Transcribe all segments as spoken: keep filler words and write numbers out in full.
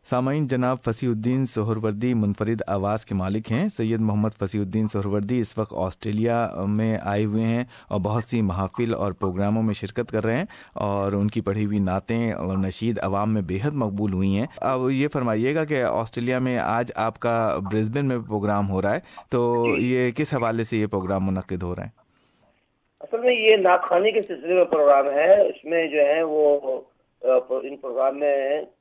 سامعین، جناب فصیح الدین سہروردی منفرد آواز کے مالک ہیں۔ سید محمد فصیح الدین سہروردی اس وقت آسٹریلیا میں آئے ہوئے ہیں اور بہت سی محافل اور پروگراموں میں شرکت کر رہے ہیں، اور ان کی پڑھی ہوئی نعتیں اور نشید عوام میں بے حد مقبول ہوئی ہیں۔ اب یہ فرمائیے گا کہ آسٹریلیا میں آج آپ کا برسبن میں پروگرام ہو رہا ہے، تو یہ کس حوالے سے یہ پروگرام منعقد ہو رہا ہے؟ اصل میں یہ نعت خوانی کے سلسلے میں پروگرام ہے۔ اس میں جو ہے وہ ان پروگرام میں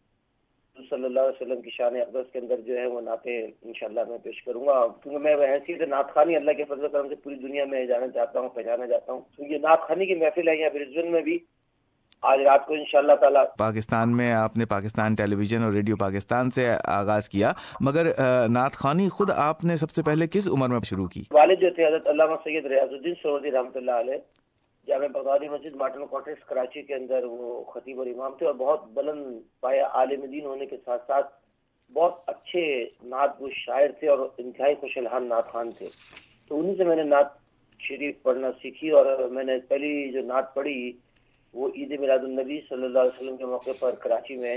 صلی اللہ علیہ وسلم کی شان اقدس کے اندر جو ہے وہ نعتیں انشاءاللہ میں پیش کروں گا، کیونکہ میں حیثیت نعت خوانی اللہ کے فضل و کرم سے پوری دنیا میں جانا چاہتا ہوں، پہچانا چاہتا ہوں۔ تو یہ نعت خوانی کی محفل ہے یہاں برسبن میں بھی آج رات کو انشاءاللہ تعالی۔ پاکستان میں آپ نے پاکستان ٹیلی ویژن اور ریڈیو پاکستان سے آغاز کیا، مگر نعت خوانی خود آپ نے سب سے پہلے کس عمر میں شروع کی؟ والد جو تھے حضرت علامہ سید ریاض الدین سہروردی رحمۃ اللہ علیہ، جامع بغدادی مسجد مارٹن کوارٹرز کراچی کے اندر وہ خطیب اور امام تھے، اور بہت بلند پایہ عالم دین ہونے کے ساتھ ساتھ بہت اچھے نعت گو شاعر تھے اور انتہائی خوش الحان نعت خوان تھے۔ تو انہی سے میں نے نعت شریف پڑھنا سیکھی، اور میں نے پہلی جو نعت پڑھی وہ عید میلاد النبی صلی اللہ علیہ وسلم کے موقع پر کراچی میں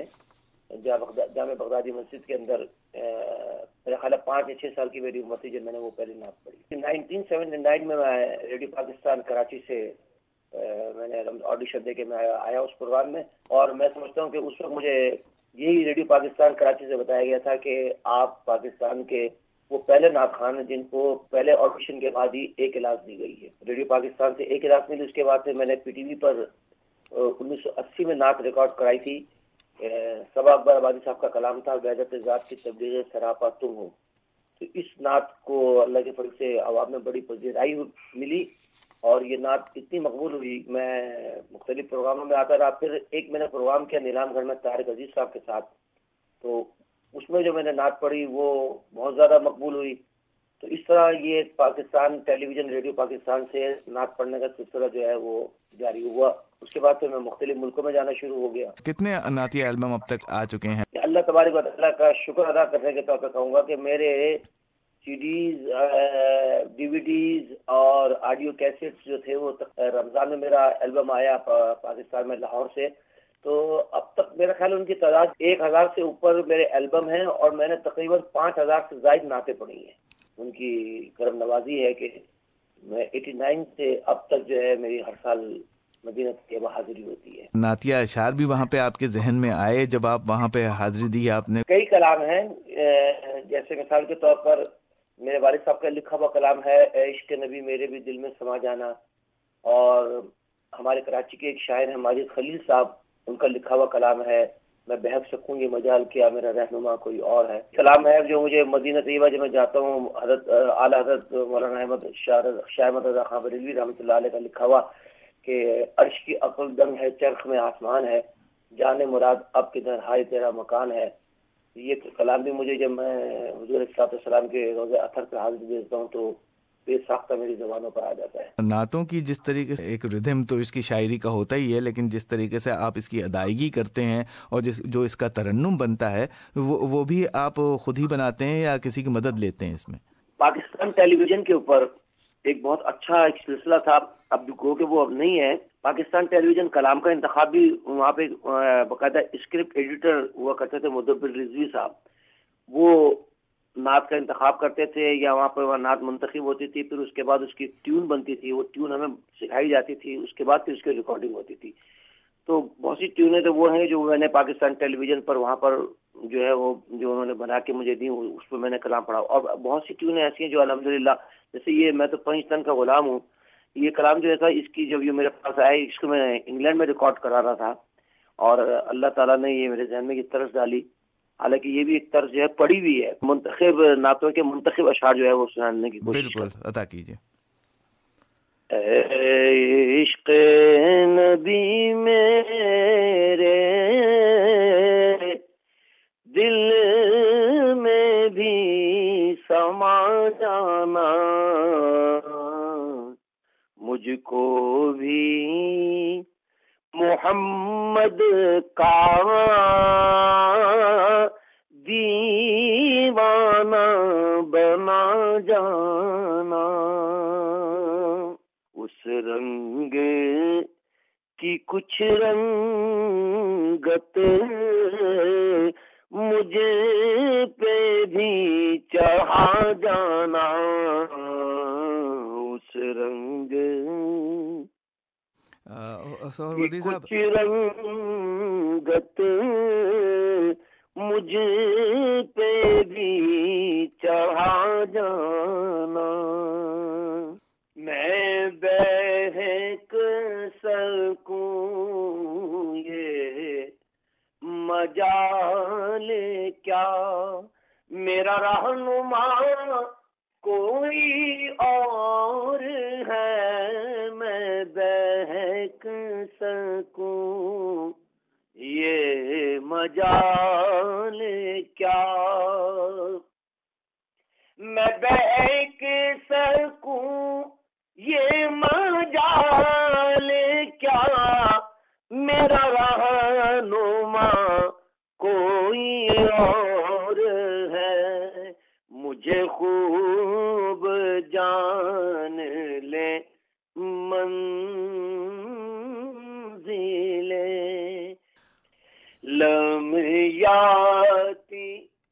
جامع بغدادی مسجد کے اندر، میرا خیال ہے پانچ یا چھ سال کی میری عمر تھی جب میں نے وہ پہلی نعت پڑھی۔ نائنٹین سیونٹی نائن میں میں ریڈیو پاکستان کراچی سے میں نے آڈیشن دے کے میں آیا اس پروگرام میں، اور میں سمجھتا ہوں کہ اس وقت مجھے یہی ریڈیو پاکستان کراچی سے بتایا گیا تھا کہ آپ پاکستان کے وہ پہلے نعت خوان ہیں جن کو پہلے آڈیشن کے بعد ہی ایک اعلاز دی گئی ہے۔ ریڈیو پاکستان سے ایک اعلاز ملی، اس کے بعد سے میں نے پی ٹی وی پر انیس سو اسی میں نعت ریکارڈ کرائی تھی۔ صبا اکبر آبادی صاحب کا کلام تھا، وحدت ذات کی تبلیغ سراپا تم ہو۔ تو اس نعت کو اللہ کے فضل سے عوام میں بڑی پذیرائی ملی، اور یہ نعت اتنی مقبول ہوئی، میں مختلف پروگراموں میں آتا رہا۔ پھر ایک میں نے پروگرام کیا نیلام گھر میں طارق عزیز صاحب کے ساتھ، تو اس میں جو میں نے نعت پڑھی وہ بہت زیادہ مقبول ہوئی۔ تو اس طرح یہ Pakistan television radio Pakistan سے نعت پڑھنے کا سلسلہ جو ہے وہ جاری ہوا۔ اس کے بعد پھر میں مختلف ملکوں میں جانا شروع ہو گیا۔ کتنے نعتیہ البم اب تک آ چکے ہیں؟ اللہ تبارک و تعالیٰ کا شکر ادا کرنے کے طور پہ کہوں گا کہ میرے CDs, DVDs اور آڈیو کیسٹس جو تھے وہ رمضان میں میرا البم آیا پاکستان میں لاہور سے، تو اب تک میرا خیال ان کی تعداد ایک ہزار سے اوپر میرے البم ہیں، اور میں نے تقریباً پانچ ہزار سے زائد نعتیں پڑھی ہیں۔ ان کی کرم نوازی ہے کہ میں ایٹی نائن سے اب تک جو ہے میری ہر سال مدینہ کے وہاں حاضری ہوتی ہے۔ نعتیہ اشعار بھی وہاں پہ آپ کے ذہن میں آئے جب آپ وہاں پہ حاضری دی آپ نے؟ کئی کلام ہیں، جیسے مثال کے طور پر میرے والد صاحب کا لکھا ہوا کلام ہے اے عشق نبی میرے بھی دل میں سما جانا، اور ہمارے کراچی کے ایک شاعر ہیں ماجد خلیل صاحب، ان کا لکھا ہوا کلام ہے میں بہک سکوں یہ مجال کیا میرا رہنما کوئی اور ہے۔ کلام ہے جو مجھے مدینہ طیبہ جب میں جاتا ہوں، حضرت اعلیٰ حضرت مولانا احمد شاہ احمد رضا خان بریلوی رحمۃ اللہ علیہ کا لکھا ہوا کہ عرش کی عقل دنگ ہے چرخ میں آسمان ہے، جانے مراد اب کدھر ہائے تیرا مکان ہے۔ یہ کلام بھی مجھے جب میں حضور صلی اللہ علیہ وسلم کے روزہ اثر پہ حاضر بھیجتا ہوں تو بے ساختہ میری زبانوں پر آ جاتا ہے۔ نعتوں کی جس طریقے سے ایک ردھم تو اس کی شاعری کا ہوتا ہی ہے، لیکن جس طریقے سے آپ اس کی ادائیگی کرتے ہیں اور جس جو اس کا ترنم بنتا ہے وہ وہ بھی آپ خود ہی بناتے ہیں یا کسی کی مدد لیتے ہیں اس میں؟ پاکستان ٹیلی ویژن کے اوپر ایک بہت اچھا ایک سلسلہ تھا، اب کو کہ وہ اب نہیں ہے۔ پاکستان ٹیلی ویژن کلام کا انتخاب بھی وہاں پہ باقاعدہ اسکرپٹ ایڈیٹر ہوا کرتے تھے مدبر رضوی صاحب، وہ نعت کا انتخاب کرتے تھے یا وہاں پر وہ نعت منتخب ہوتی تھی، پھر اس کے بعد اس کی ٹیون بنتی تھی، وہ ٹیون ہمیں سکھائی جاتی تھی، اس کے بعد پھر اس کی ریکارڈنگ ہوتی تھی۔ تو بہت سی ٹیونیں تو وہ ہیں جو میں نے پاکستان ٹیلی ویژن پر وہاں پر جو ہے وہ جو انہوں نے بنا کے مجھے دی، اس پہ میں نے کلام پڑھا، اور بہت سی ٹیونیں ایسی ہیں جو الحمدللہ، جیسے یہ میں تو پنج تن کا غلام ہوں، یہ کلام جو تھا اس کی جب یہ میرے پاس آئے اس کو میں انگلینڈ میں ریکارڈ کرا رہا تھا، اور اللہ تعالیٰ نے یہ میرے ذہن میں یہ طرز ڈالی، حالانکہ یہ بھی ایک طرز جو ہے پڑی ہوئی ہے، منتخب نعتوں کے منتخب اشعار جو ہے وہ سنانے کی کوشش بالکل عطا کیجیے۔ اے عشق نبی میرے دل میں بھی سما جانا، مجھ کو بھی محمد کا دیوانہ بنا جانا، اس رنگ کی کچھ رنگت مجھ مجھ پہ بھی چڑھا جانا اس رنگ سہروردی صاحب، کچھ رنگت مجھ پہ بھی چڑھا جانا، میں بہک سکوں یہ مجال کیا، میرا رہنما کوئی اور ہے، میں بہک سکوں یہ مجال کیا، میں بہک سکوں یہ مجال کیا، میرا رہنما کوئی اور ہے، مجھے خوب جان لے منزلیں، لمیاتی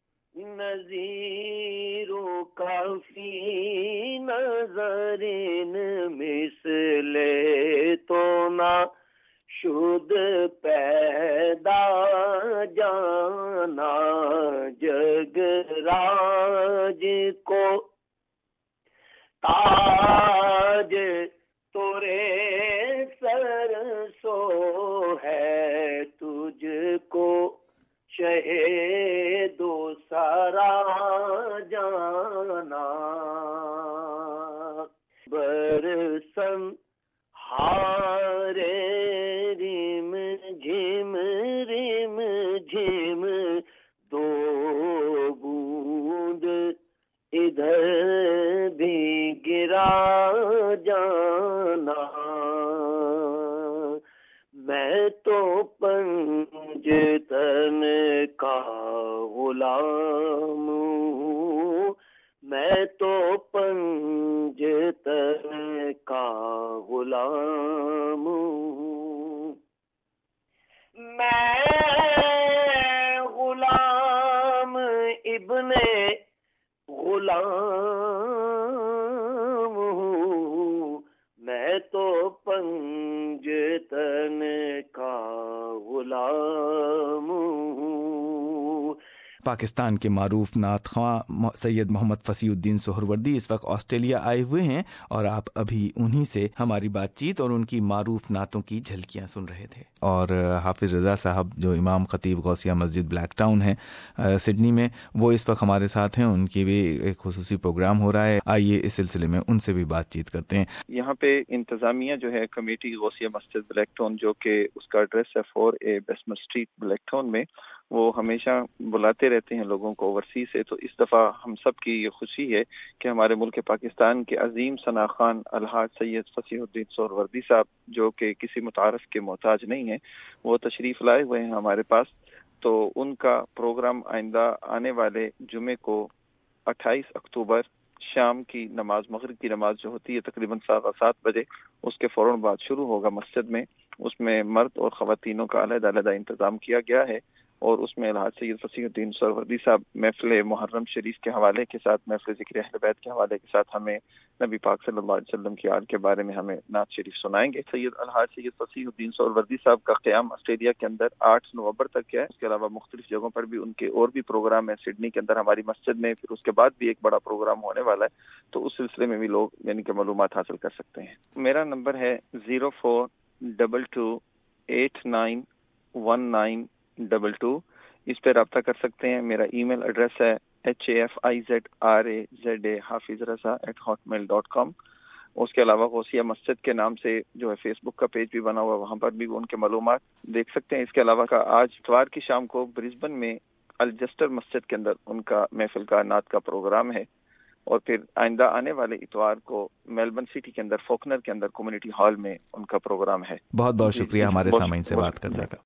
نظیروں کا فی نظر مثل تو نہ شد پیدا جانا، جگ راج کو تاج تورے سر سو ہے، تجھ کو شہید و سرا جانا، برسن ہارے ریم جھم ریم جھم دو بوند ادھر بھی گرا جانا، میں تو پنجتن کا غلام ہوں، میں تو پنجتن کا غلام ہوں، میں غلام ابن غلام ہوں، میں تو پنجتن کا غلام ہوں۔ پاکستان کے معروف نعت خواں سید محمد فصیح الدین سہروردی اس وقت آسٹریلیا آئے ہوئے ہیں، اور آپ ابھی انہی سے ہماری بات چیت اور ان کی معروف نعتوں کی جھلکیاں سن رہے تھے۔ اور حافظ رضا صاحب جو امام خطیب غوثیہ مسجد بلیک ٹاؤن ہے سڈنی میں، وہ اس وقت ہمارے ساتھ ہیں، ان کی بھی ایک خصوصی پروگرام ہو رہا ہے، آئیے اس سلسلے میں ان سے بھی بات چیت کرتے ہیں۔ یہاں پہ انتظامیہ جو ہے کمیٹی غوثیہ مسجد بلیک ٹاؤن، جو کہ اس کا ایڈریس ہے four A basement street Black Town میں، وہ ہمیشہ بلاتے رہتے ہیں لوگوں کو اوورسیز سے۔ تو اس دفعہ ہم سب کی یہ خوشی ہے کہ ہمارے ملک پاکستان کے عظیم ثنا خان الحاج سید فصیح الدین سہروردی صاحب، جو کہ کسی متعارف کے محتاج نہیں ہیں، وہ تشریف لائے ہوئے ہیں ہمارے پاس۔ تو ان کا پروگرام آئندہ آنے والے جمعے کو اٹھائیس اکتوبر شام کی نماز، مغرب کی نماز جو ہوتی ہے تقریباً سوا سات بجے، اس کے فوراً بعد شروع ہوگا مسجد میں۔ اس میں مرد اور خواتینوں کا علیحدہ علیحدہ انتظام کیا گیا ہے، اور اس میں الحاج سید فصیح الدین سہروردی صاحب محفل محرم شریف کے حوالے کے ساتھ، محفل ذکر اہل بیت کے حوالے کے ساتھ ہمیں نبی پاک صلی اللہ علیہ وسلم کی آل کے بارے میں ہمیں نعت شریف سنائیں گے۔ سید الحاج سید فصیح الدین سہروردی صاحب کا قیام آسٹریلیا کے اندر آٹھ نومبر تک ہے۔ اس کے علاوہ مختلف جگہوں پر بھی ان کے اور بھی پروگرام ہیں، سڈنی کے اندر ہماری مسجد میں، پھر اس کے بعد بھی ایک بڑا پروگرام ہونے والا ہے، تو اس سلسلے میں بھی لوگ یعنی کہ معلومات حاصل کر سکتے ہیں۔ میرا نمبر ہے zero four double two eight nine one nine double two, اس پہ رابطہ کر سکتے ہیں۔ میرا ای میل ایڈریس ہے H A F I Z R A Z A Hafiz Raza at Hotmail dot com. اس کے علاوہ غوثیہ مسجد کے نام سے جو ہے فیس بک کا پیج بھی بنا ہوا، وہاں پر بھی ان کے معلومات دیکھ سکتے ہیں۔ اس کے علاوہ کا آج اتوار کی شام کو برسبن میں الجسٹر مسجد کے اندر ان کا محفل کا نعت کا پروگرام ہے، اور پھر آئندہ آنے والے اتوار کو میلبرن سٹی کے اندر فوکنر کے اندر کمیونٹی ہال میں ان کا پروگرام ہے۔ بہت بہت شکریہ ہمارے سامعین سے بات کرنے کا۔